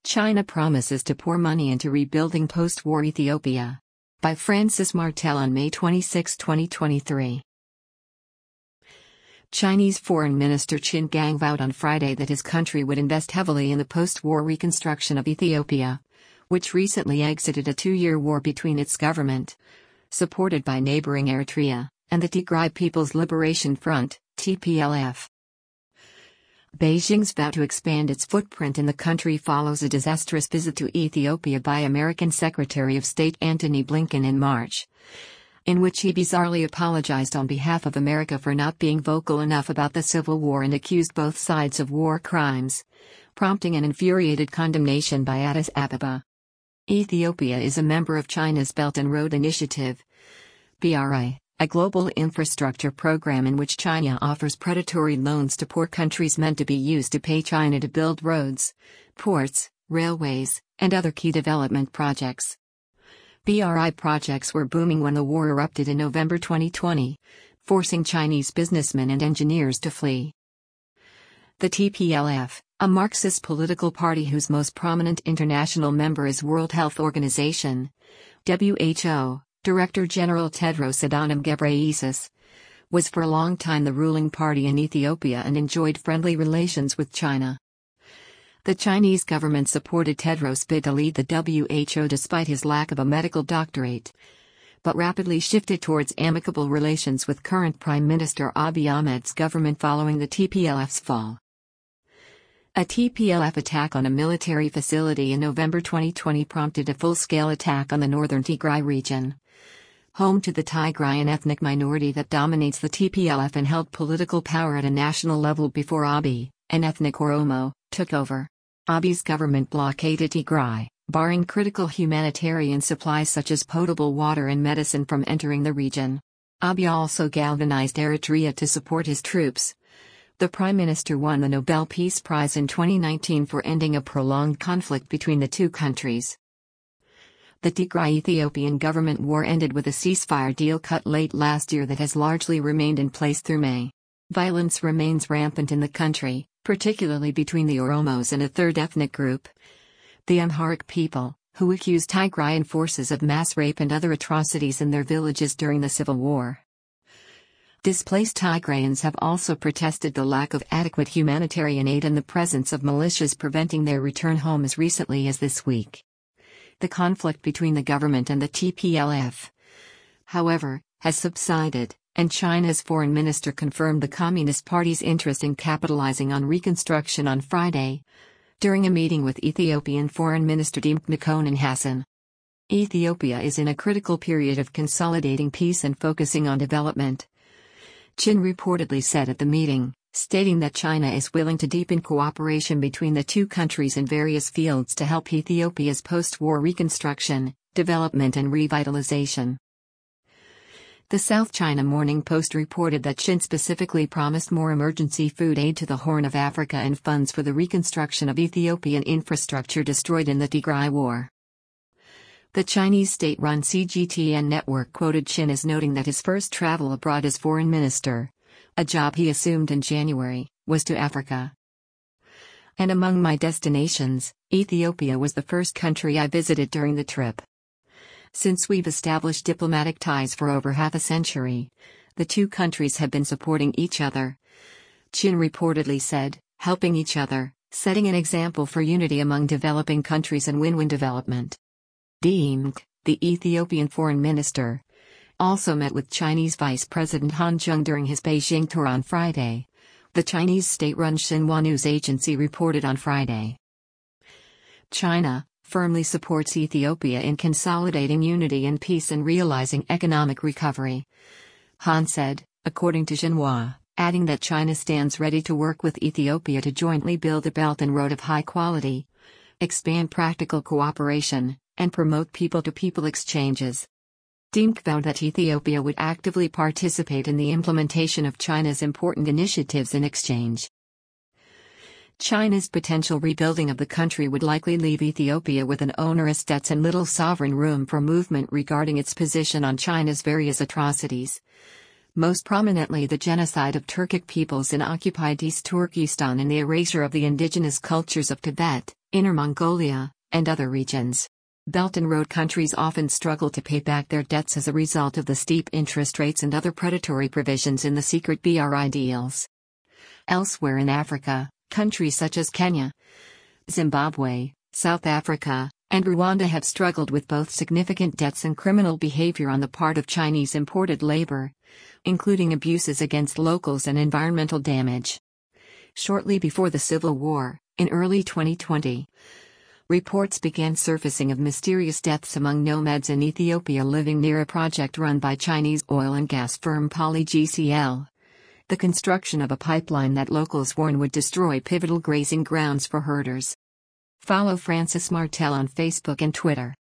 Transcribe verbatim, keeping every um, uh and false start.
China promises to pour money into rebuilding post-war Ethiopia. By Francis Martel on May twenty-sixth, twenty twenty-three. Chinese Foreign Minister Qin Gang vowed on Friday that his country would invest heavily in the post-war reconstruction of Ethiopia, which recently exited a two-year war between its government, supported by neighboring Eritrea, and the Tigray People's Liberation Front, T P L F. Beijing's vow to expand its footprint in the country follows a disastrous visit to Ethiopia by American Secretary of State Antony Blinken in March, in which he bizarrely apologized on behalf of America for not being vocal enough about the civil war and accused both sides of war crimes, prompting an infuriated condemnation by Addis Ababa. Ethiopia is a member of China's Belt and Road Initiative, B R I, a global infrastructure program in which China offers predatory loans to poor countries meant to be used to pay China to build roads, ports, railways, and other key development projects. B R I projects were booming when the war erupted in November twenty twenty, forcing Chinese businessmen and engineers to flee. The T P L F, a Marxist political party whose most prominent international member is World Health Organization, W H O, Director General Tedros Adhanom Ghebreyesus, was for a long time the ruling party in Ethiopia and enjoyed friendly relations with China. The Chinese government supported Tedros' bid to lead the W H O despite his lack of a medical doctorate, but rapidly shifted towards amicable relations with current Prime Minister Abiy Ahmed's government following the T P L F's fall. A T P L F attack on a military facility in November twenty twenty prompted a full-scale attack on the northern Tigray region, home to the Tigrayan ethnic minority that dominates the T P L F and held political power at a national level before Abiy, an ethnic Oromo, took over. Abiy's government blockaded Tigray, barring critical humanitarian supplies such as potable water and medicine from entering the region. Abiy also galvanized Eritrea to support his troops. The Prime Minister won the Nobel Peace Prize in twenty nineteen for ending a prolonged conflict between the two countries. The Tigray-Ethiopian government war ended with a ceasefire deal cut late last year that has largely remained in place through May. Violence remains rampant in the country, particularly between the Oromos and a third ethnic group, the Amharic people, who accused Tigrayan forces of mass rape and other atrocities in their villages during the civil war. Displaced Tigrayans have also protested the lack of adequate humanitarian aid and the presence of militias preventing their return home as recently as this week. The conflict between the government and the T P L F, however, has subsided, and China's foreign minister confirmed the Communist Party's interest in capitalizing on reconstruction on Friday, during a meeting with Ethiopian Foreign Minister Demetre Mekonnen Hassan. Ethiopia is in a critical period of consolidating peace and focusing on development, Qin reportedly said at the meeting, stating that China is willing to deepen cooperation between the two countries in various fields to help Ethiopia's post-war reconstruction, development and revitalization. The South China Morning Post reported that Qin specifically promised more emergency food aid to the Horn of Africa and funds for the reconstruction of Ethiopian infrastructure destroyed in the Tigray War. The Chinese state-run C G T N network quoted Qin as noting that his first travel abroad as foreign minister, a job he assumed in January, was to Africa. And among my destinations, Ethiopia was the first country I visited during the trip. Since we've established diplomatic ties for over half a century, the two countries have been supporting each other, Qin reportedly said, helping each other, setting an example for unity among developing countries and win-win development. Demetre, the Ethiopian foreign minister, also met with Chinese Vice President Han Zheng during his Beijing tour on Friday, the Chinese state-run Xinhua news agency reported on Friday. China firmly supports Ethiopia in consolidating unity and peace and realizing economic recovery, Han said, according to Xinhua, adding that China stands ready to work with Ethiopia to jointly build a belt and road of high quality, expand practical cooperation, and promote people-to-people exchanges. Demetre vowed that Ethiopia would actively participate in the implementation of China's important initiatives in exchange. China's potential rebuilding of the country would likely leave Ethiopia with an onerous debts and little sovereign room for movement regarding its position on China's various atrocities, most prominently the genocide of Turkic peoples in occupied East Turkestan and the erasure of the indigenous cultures of Tibet, Inner Mongolia, and other regions. Belt and Road countries often struggle to pay back their debts as a result of the steep interest rates and other predatory provisions in the secret B R I deals. Elsewhere in Africa, countries such as Kenya, Zimbabwe, South Africa, and Rwanda have struggled with both significant debts and criminal behavior on the part of Chinese imported labor, including abuses against locals and environmental damage. Shortly before the civil war, in early twenty twenty, reports began surfacing of mysterious deaths among nomads in Ethiopia living near a project run by Chinese oil and gas firm PolyGCL. The construction of a pipeline that locals warn would destroy pivotal grazing grounds for herders. Follow Francis Martel on Facebook and Twitter.